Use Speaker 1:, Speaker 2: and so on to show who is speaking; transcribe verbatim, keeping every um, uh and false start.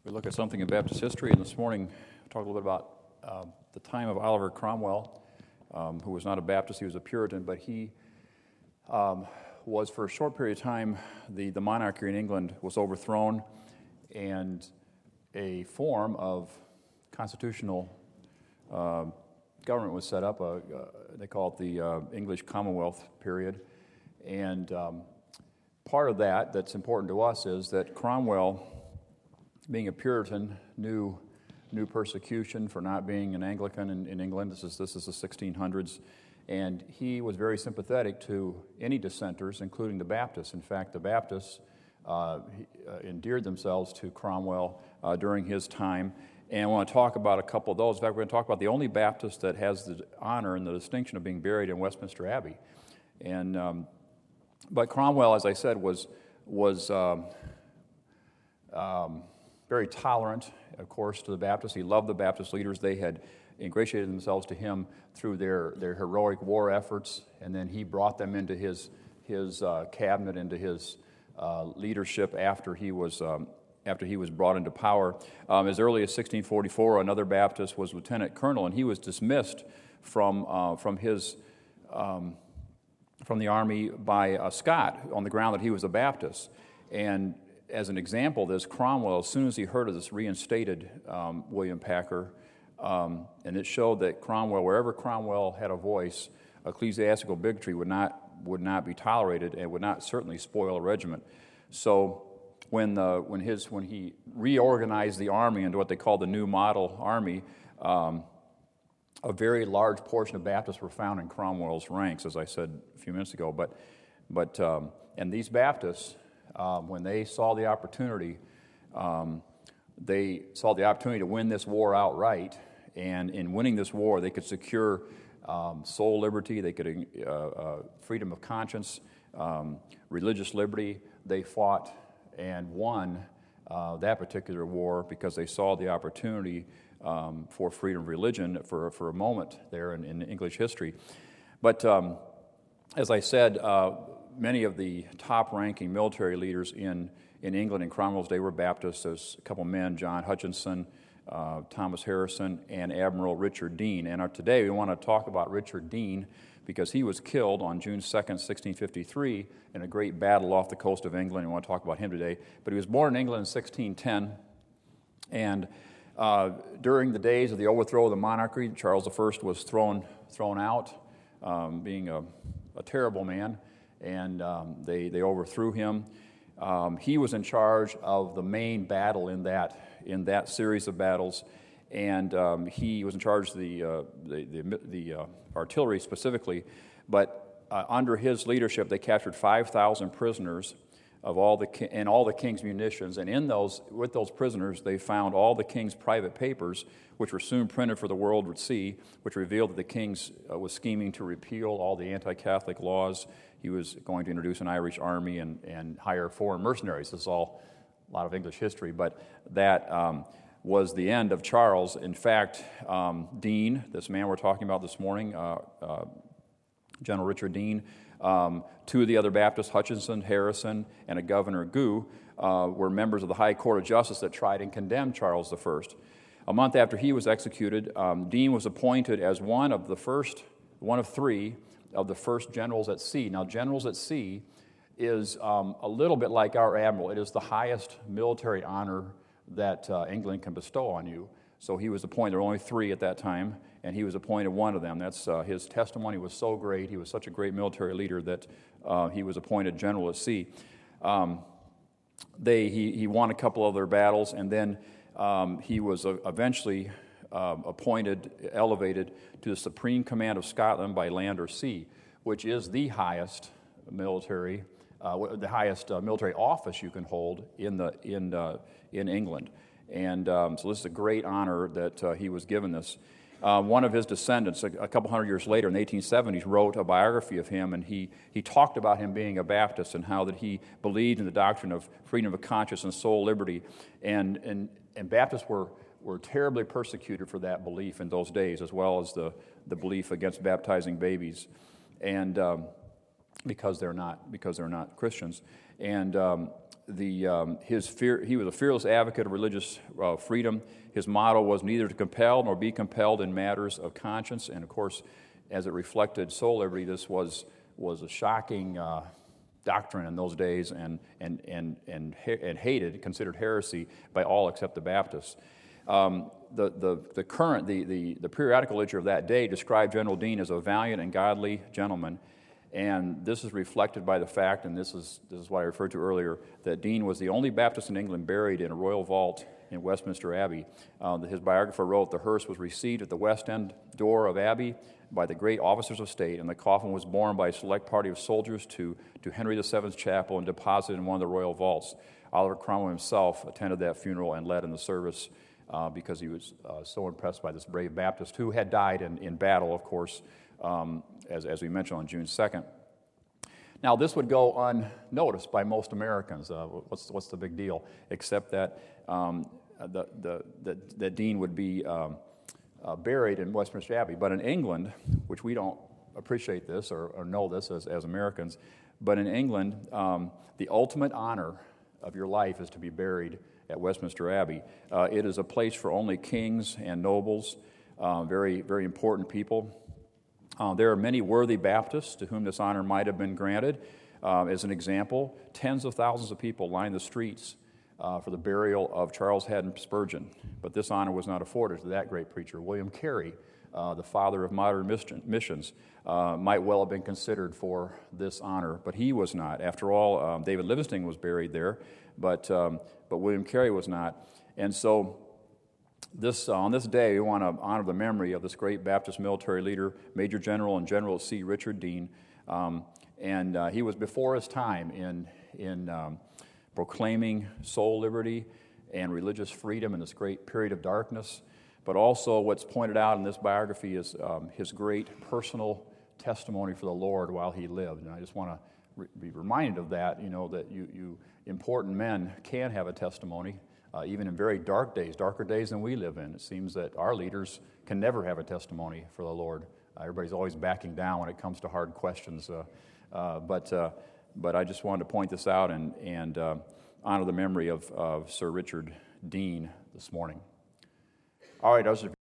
Speaker 1: We look at something in Baptist history, and this morning we'll talk a little bit about uh, the time of Oliver Cromwell, um, who was not a Baptist, he was a Puritan, but he um, was, for a short period of time, the, the monarchy in England was overthrown, and a form of constitutional uh, government was set up. Uh, uh, they call it the uh, English Commonwealth period, and um, part of that that's important to us is that Cromwell, being a Puritan, knew knew persecution for not being an Anglican in, in England. This is this is the sixteen hundreds, and he was very sympathetic to any dissenters, including the Baptists. In fact, the Baptists uh, he, uh, endeared themselves to Cromwell uh, during his time. And I want to talk about a couple of those. In fact, we're going to talk about the only Baptist that has the honor and the distinction of being buried in Westminster Abbey. And um, but Cromwell, as I said, was was um, um, very tolerant, of course, to the Baptists. He loved the Baptist leaders. They had ingratiated themselves to him through their, their heroic war efforts, and then he brought them into his his uh, cabinet, into his uh, leadership after he was um, after he was brought into power. Um, as early as sixteen forty-four, another Baptist was lieutenant colonel, and he was dismissed from uh, from his um, from the army by uh, Scott on the ground that he was a Baptist. And as an example of this, Cromwell, as soon as he heard of this, reinstated um, William Packer, um, and it showed that Cromwell, wherever Cromwell had a voice, ecclesiastical bigotry would not would not be tolerated and would not certainly spoil a regiment. So when the when his when he reorganized the army into what they called the New Model Army, um, a very large portion of Baptists were found in Cromwell's ranks, as I said a few minutes ago. But but um, and these Baptists, Um, when they saw the opportunity, um, they saw the opportunity to win this war outright, and in winning this war, they could secure um, soul liberty, they could uh, uh, freedom of conscience, um, religious liberty. They fought and won uh, that particular war because they saw the opportunity um, for freedom of religion for for a moment there in, in English history. But um, as I said, Uh, many of the top-ranking military leaders in, in England in Cromwell's day were Baptists. There's a couple men, John Hutchinson, uh, Thomas Harrison, and Admiral Richard Dean. And our, today we want to talk about Richard Dean because he was killed on June second, sixteen fifty-three in a great battle off the coast of England. We want to talk about him today. But he was born in England in sixteen ten, and uh, during the days of the overthrow of the monarchy, Charles the First was thrown, thrown out, um, being a, a terrible man. And um, they, they overthrew him. Um, he was in charge of the main battle in that in that series of battles, and um, he was in charge of the uh, the, the, the uh, artillery specifically. But uh, under his leadership, they captured five thousand prisoners of all the ki- and all the king's munitions. And in those, with those prisoners, they found all the king's private papers, which were soon printed for the world to see, which revealed that the king uh, was scheming to repeal all the anti-Catholic laws. He was going to introduce an Irish army and, and hire foreign mercenaries. This is all a lot of English history, but that um, was the end of Charles. In fact, um, Dean, this man we're talking about this morning, uh, uh, General Richard Dean, um, two of the other Baptists, Hutchinson, Harrison, and a Governor Goo, uh, were members of the High Court of Justice that tried and condemned Charles the First. A month after he was executed, um, Dean was appointed as one of the first, one of three, of the first generals at sea. Now, generals at sea is um, a little bit like our admiral. It is the highest military honor that uh, England can bestow on you. So he was appointed. There were only three at that time, and he was appointed one of them. That's uh, his testimony was so great. He was such a great military leader that uh, he was appointed general at sea. Um, they he he won a couple other battles, and then um, he was uh, eventually Um, appointed, elevated to the Supreme Command of Scotland by land or sea, which is the highest military, uh, the highest uh, military office you can hold in the in uh, in England. And um, so this is a great honor that uh, he was given this. Uh, one of his descendants, a, a couple hundred years later, in the eighteen seventies, wrote a biography of him, and he he talked about him being a Baptist and how that he believed in the doctrine of freedom of conscience and soul liberty, and and and Baptists were. were terribly persecuted for that belief in those days, as well as the, the belief against baptizing babies, and um, because they're not because they're not Christians. And um, the um, his fear, he was a fearless advocate of religious uh, freedom. His motto was neither to compel nor be compelled in matters of conscience. And of course, as it reflected soul liberty, this was was a shocking uh, doctrine in those days, and and and and and hated, considered heresy by all except the Baptists. Um, the the the current the the the periodical literature of that day described General Dean as a valiant and godly gentleman. And this is reflected by the fact, and this is this is what I referred to earlier, that Dean was the only Baptist in England buried in a royal vault in Westminster Abbey. Uh, his biographer wrote, the hearse was received at the west end door of Abbey by the great officers of state, and the coffin was borne by a select party of soldiers to, to Henry the Seventh's chapel and deposited in one of the royal vaults. Oliver Cromwell himself attended that funeral and led in the service uh, because he was uh, so impressed by this brave Baptist who had died in, in battle, of course, um, as, as we mentioned, on June second. Now, this would go unnoticed by most Americans. Uh, what's, what's the big deal? Except that um, the, the, the, the Dean would be um, uh, buried in Westminster Abbey. But in England, which we don't appreciate this or, or know this as, as Americans, but in England, um, the ultimate honor of your life is to be buried at Westminster Abbey. Uh, it is a place for only kings and nobles, uh, very, very important people. Uh, there are many worthy Baptists to whom this honor might have been granted. Uh, as an example, tens of thousands of people line the streets uh, for the burial of Charles Haddon Spurgeon, but this honor was not afforded to that great preacher. William Carey, uh, the father of modern missions, uh, might well have been considered for this honor, but he was not. After all, um, David Livingstone was buried there, but um, but William Carey was not. And so This, uh, on this day, we want to honor the memory of this great Baptist military leader, Major General and General at Sea Richard Dean. Um, and uh, he was before his time in, in um, proclaiming soul liberty and religious freedom in this great period of darkness. But also what's pointed out in this biography is um, his great personal testimony for the Lord while he lived. And I just want to re- be reminded of that, you know, that you, you important men can have a testimony. Uh, even in very dark days, darker days than we live in. It seems that our leaders can never have a testimony for the Lord. Uh, everybody's always backing down when it comes to hard questions. Uh, uh, but uh, but I just wanted to point this out and, and uh, honor the memory of, of Sir Richard Dean this morning. All right, those are